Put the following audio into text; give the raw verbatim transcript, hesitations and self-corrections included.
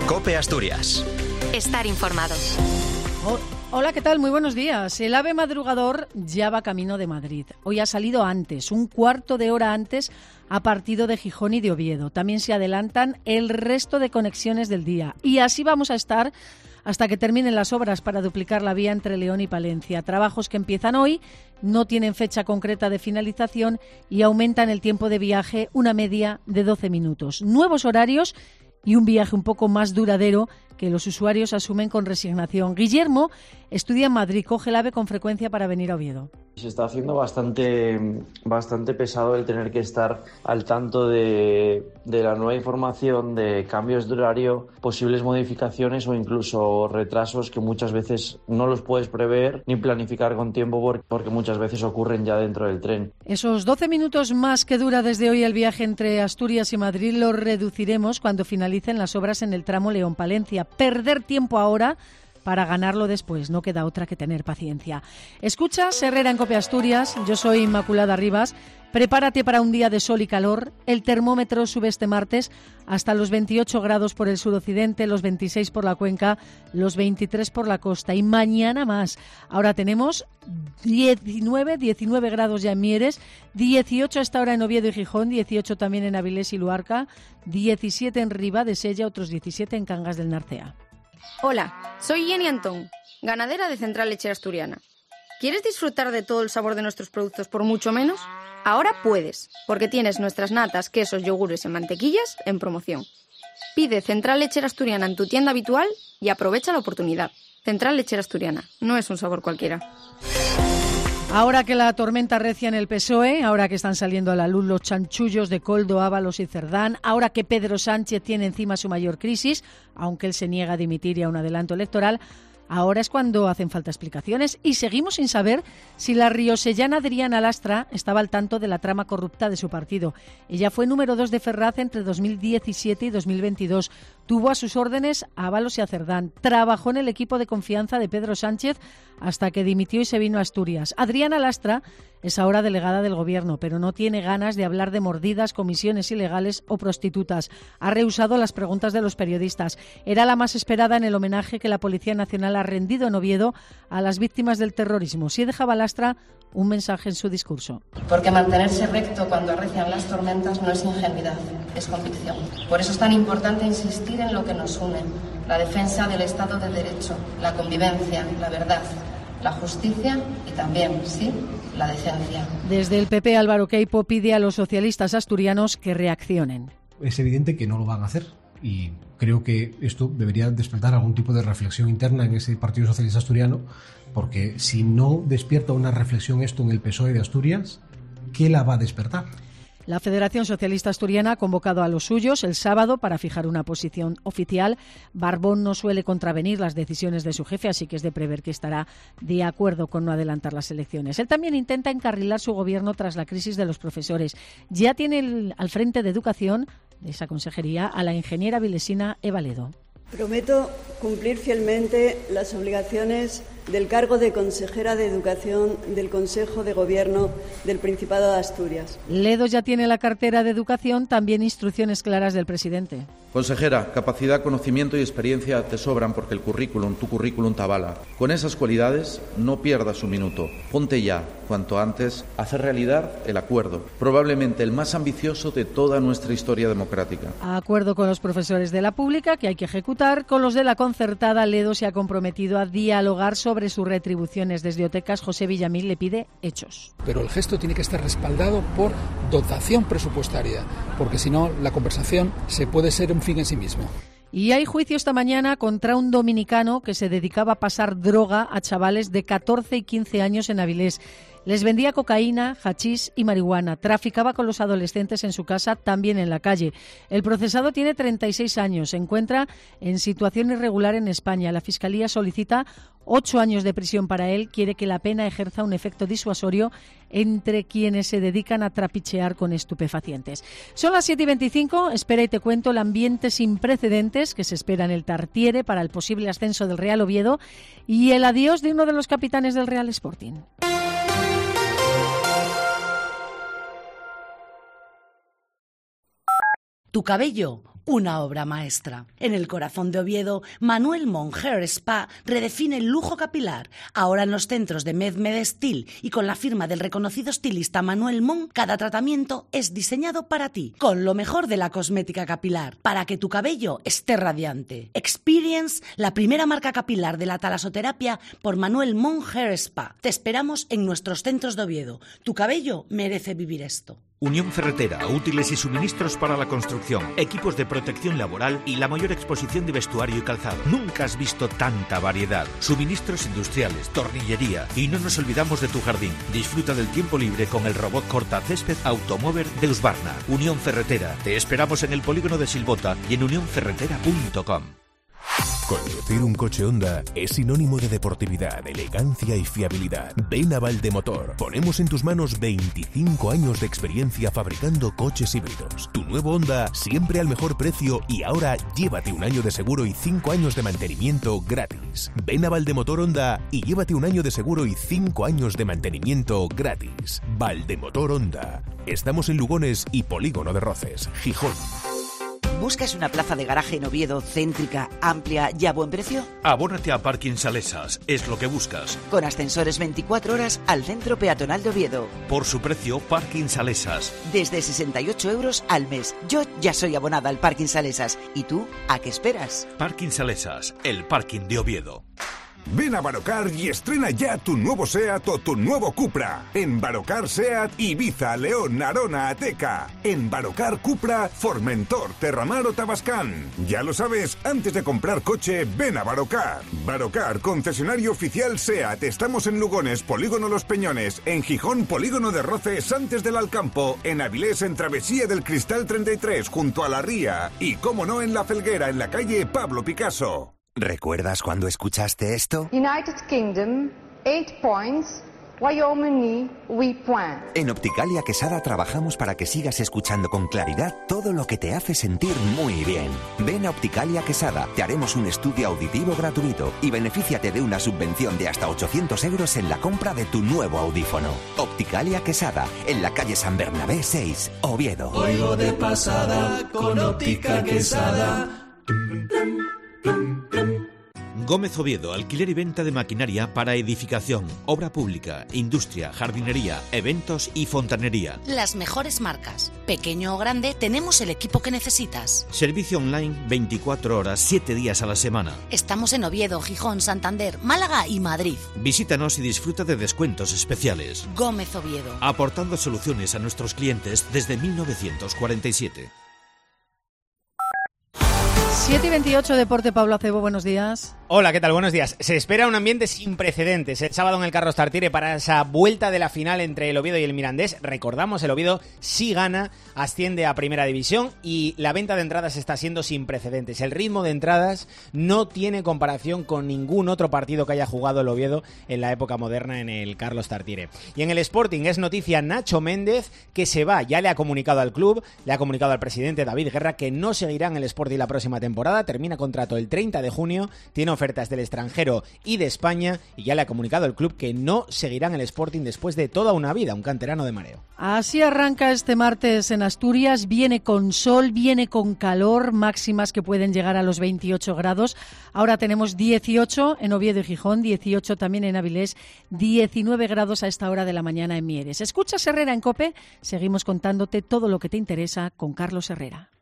COPE Asturias. Estar informado. Oh, hola, ¿qué tal? Muy buenos días. El ave madrugador ya va camino de Madrid. Hoy ha salido antes, un cuarto de hora antes, a partido de Gijón y de Oviedo. También se adelantan el resto de conexiones del día. Y así vamos a estar hasta que terminen las obras para duplicar la vía entre León y Palencia. Trabajos que empiezan hoy, no tienen fecha concreta de finalización y aumentan el tiempo de viaje una media de doce minutos. Nuevos horarios y un viaje un poco más duradero que los usuarios asumen con resignación. Guillermo estudia en Madrid, coge el ave con frecuencia para venir a Oviedo. Se está haciendo bastante, bastante pesado el tener que estar al tanto de, de la nueva información, de cambios de horario, posibles modificaciones o incluso retrasos que muchas veces no los puedes prever ni planificar con tiempo porque muchas veces ocurren ya dentro del tren. Esos doce minutos más que dura desde hoy el viaje entre Asturias y Madrid los reduciremos cuando finalicen las obras en el tramo León-Palencia. Perder tiempo ahora para ganarlo después, no queda otra que tener paciencia. Escuchas Herrera en COPE Asturias, yo soy Inmaculada Rivas. Prepárate para un día de sol y calor. El termómetro sube este martes hasta los veintiocho grados por el suroccidente, los veintiséis por la cuenca, los veintitrés por la costa y mañana más. Ahora tenemos diecinueve, diecinueve grados ya en Mieres, dieciocho hasta ahora en Oviedo y Gijón, dieciocho también en Avilés y Luarca, diecisiete en Ribadesella, otros diecisiete en Cangas del Narcea. Hola, soy Jenny Antón, ganadera de Central Lechera Asturiana. ¿Quieres disfrutar de todo el sabor de nuestros productos por mucho menos? Ahora puedes, porque tienes nuestras natas, quesos, yogures y mantequillas en promoción. Pide Central Lechera Asturiana en tu tienda habitual y aprovecha la oportunidad. Central Lechera Asturiana, no es un sabor cualquiera. Ahora que la tormenta recia en el P S O E, ahora que están saliendo a la luz los chanchullos de Koldo, Ábalos y Cerdán, ahora que Pedro Sánchez tiene encima su mayor crisis, aunque él se niega a dimitir y a un adelanto electoral, ahora es cuando hacen falta explicaciones y seguimos sin saber si la riosellana Adriana Lastra estaba al tanto de la trama corrupta de su partido. Ella fue número dos de Ferraz entre dos mil diecisiete y dos mil veintidós. Tuvo a sus órdenes a Ábalos y a Cerdán. Trabajó en el equipo de confianza de Pedro Sánchez hasta que dimitió y se vino a Asturias. Adriana Lastra es ahora delegada del Gobierno, pero no tiene ganas de hablar de mordidas, comisiones ilegales o prostitutas. Ha rehusado las preguntas de los periodistas. Era la más esperada en el homenaje que la Policía Nacional ha rendido en Oviedo a las víctimas del terrorismo. Sí dejaba Lastra un mensaje en su discurso. Porque mantenerse recto cuando arrecian las tormentas no es ingenuidad, es convicción. Por eso es tan importante insistir en lo que nos une, la defensa del Estado de Derecho, la convivencia, la verdad, la justicia y también, sí, la decencia. Desde el P P, Álvaro Queipo pide a los socialistas asturianos que reaccionen. Es evidente que no lo van a hacer y creo que esto debería despertar algún tipo de reflexión interna en ese Partido Socialista Asturiano, porque si no despierta una reflexión esto en el P S O E de Asturias, ¿qué la va a despertar? La Federación Socialista Asturiana ha convocado a los suyos el sábado para fijar una posición oficial. Barbón no suele contravenir las decisiones de su jefe, así que es de prever que estará de acuerdo con no adelantar las elecciones. Él también intenta encarrilar su gobierno tras la crisis de los profesores. Ya tiene el, al frente de Educación de esa consejería a la ingeniera vilesina Eva Ledo. Prometo cumplir fielmente las obligaciones del cargo de consejera de Educación del Consejo de Gobierno del Principado de Asturias. Ledo ya tiene la cartera de Educación, también instrucciones claras del presidente. Consejera, capacidad, conocimiento y experiencia te sobran porque el currículum, tu currículum te avala. Con esas cualidades no pierdas un minuto. Ponte ya, cuanto antes, a hacer realidad el acuerdo, probablemente el más ambicioso de toda nuestra historia democrática. Acuerdo con los profesores de la pública que hay que ejecutar. Con los de la concertada, Ledo se ha comprometido a dialogar sobre sus retribuciones. Desde Otecas, José Villamil le pide hechos. Pero el gesto tiene que estar respaldado por dotación presupuestaria, porque si no, la conversación se puede ser un fin en sí mismo. Y hay juicio esta mañana contra un dominicano que se dedicaba a pasar droga a chavales de catorce y quince años en Avilés. Les vendía cocaína, hachís y marihuana. Traficaba con los adolescentes en su casa, también en la calle. El procesado tiene treinta y seis años. Se encuentra en situación irregular en España. La Fiscalía solicita ocho años de prisión para él. Quiere que la pena ejerza un efecto disuasorio entre quienes se dedican a trapichear con estupefacientes. Son las siete y veinticinco. Espera y te cuento el ambiente sin precedentes que se espera en el Tartiere para el posible ascenso del Real Oviedo y el adiós de uno de los capitanes del Real Sporting. Tu cabello una obra maestra. En el corazón de Oviedo, Manuel Mon Hair Spa redefine el lujo capilar. Ahora en los centros de MedMed Style y con la firma del reconocido estilista Manuel Mon, cada tratamiento es diseñado para ti, con lo mejor de la cosmética capilar, para que tu cabello esté radiante. Experience, la primera marca capilar de la talasoterapia por Manuel Mon Hair Spa. Te esperamos en nuestros centros de Oviedo. Tu cabello merece vivir esto. Unión Ferretera, útiles y suministros para la construcción, equipos de protección laboral y la mayor exposición de vestuario y calzado. Nunca has visto tanta variedad. Suministros industriales, tornillería y no nos olvidamos de tu jardín. Disfruta del tiempo libre con el robot cortacésped Automover de Husqvarna. Unión Ferretera. Te esperamos en el polígono de Silbota y en unión ferretera punto com. Conducir un coche Honda es sinónimo de deportividad, elegancia y fiabilidad. Ven a Valdemotor. Ponemos en tus manos veinticinco años de experiencia fabricando coches híbridos. Tu nuevo Honda siempre al mejor precio y ahora llévate un año de seguro y cinco años de mantenimiento gratis. Ven a Valdemotor Honda y llévate un año de seguro y cinco años de mantenimiento gratis. Valdemotor Honda. Estamos en Lugones y Polígono de Roces, Gijón. ¿Buscas una plaza de garaje en Oviedo, céntrica, amplia y a buen precio? Abónate a Parking Salesas, es lo que buscas. Con ascensores veinticuatro horas al centro peatonal de Oviedo. Por su precio, Parking Salesas. Desde sesenta y ocho euros al mes. Yo ya soy abonada al Parking Salesas. ¿Y tú, a qué esperas? Parking Salesas, el parking de Oviedo. Ven a Barocar y estrena ya tu nuevo SEAT o tu nuevo Cupra. En Barocar SEAT, Ibiza, León, Arona, Ateca. En Barocar Cupra, Formentor, Terramar o Tabascán. Ya lo sabes, antes de comprar coche, ven a Barocar. Barocar, concesionario oficial SEAT. Estamos en Lugones, Polígono Los Peñones. En Gijón, Polígono de Roces, antes del Alcampo. En Avilés, en Travesía del Cristal treinta y tres, junto a la Ría. Y, cómo no, en La Felguera, en la calle Pablo Picasso. ¿Recuerdas cuando escuchaste esto? United Kingdom, eight points, Wyoming, we point. En Opticalia Quesada trabajamos para que sigas escuchando con claridad todo lo que te hace sentir muy bien. Ven a Opticalia Quesada, te haremos un estudio auditivo gratuito y benefíciate de una subvención de hasta ochocientos euros en la compra de tu nuevo audífono. Opticalia Quesada, en la calle San Bernabé seis, Oviedo. Oigo de pasada con Óptica Quesada. Gómez Oviedo, alquiler y venta de maquinaria para edificación, obra pública, industria, jardinería, eventos y fontanería. Las mejores marcas. Pequeño o grande, tenemos el equipo que necesitas. Servicio online veinticuatro horas, siete días a la semana. Estamos en Oviedo, Gijón, Santander, Málaga y Madrid. Visítanos y disfruta de descuentos especiales. Gómez Oviedo. Aportando soluciones a nuestros clientes desde mil novecientos cuarenta y siete. siete y veintiocho, Deporte, Pablo Acebo, buenos días. Hola, ¿qué tal? Buenos días. Se espera un ambiente sin precedentes el sábado en el Carlos Tartiere para esa vuelta de la final entre el Oviedo y el Mirandés. Recordamos, el Oviedo sí gana, asciende a Primera División y la venta de entradas está siendo sin precedentes. El ritmo de entradas no tiene comparación con ningún otro partido que haya jugado el Oviedo en la época moderna en el Carlos Tartiere. Y en el Sporting es noticia Nacho Méndez, que se va. Ya le ha comunicado al club, le ha comunicado al presidente David Guerra que no seguirá en el Sporting la próxima temporada. Termina contrato el treinta de junio, tiene ofertas del extranjero y de España y ya le ha comunicado el club que no seguirá en el Sporting después de toda una vida, un canterano de mareo. Así arranca este martes en Asturias, viene con sol, viene con calor, máximas que pueden llegar a los veintiocho grados. Ahora tenemos dieciocho en Oviedo y Gijón, dieciocho también en Avilés, diecinueve grados a esta hora de la mañana en Mieres. Escuchas Herrera en COPE, seguimos contándote todo lo que te interesa con Carlos Herrera.